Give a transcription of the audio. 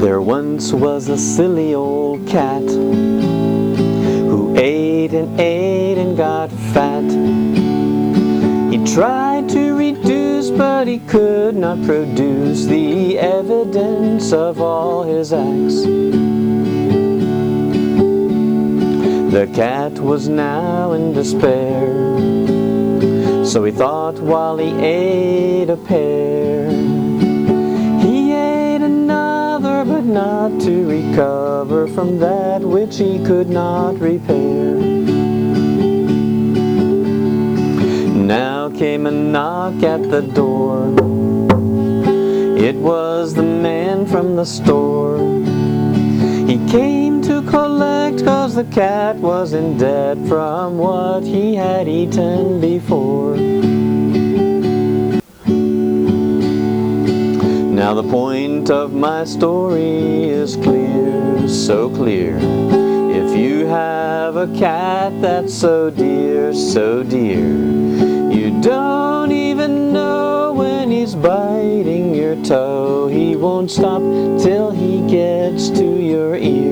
There once was a silly old cat who ate and got fat. He tried to reduce, but he could not produce the evidence of all his acts. The cat was now in despair, so he thought while he ate a pear. He ate another, but not to recover from that which he could not repair. Now came a knock at the door. It was the man from the store. He came to collect 'cause the cat was in debt from what he had eaten before. Now the point of my story is clear, so clear. If you have a cat that's so dear, you don't even know when he's biting your toe. He won't stop till he gets to your ear.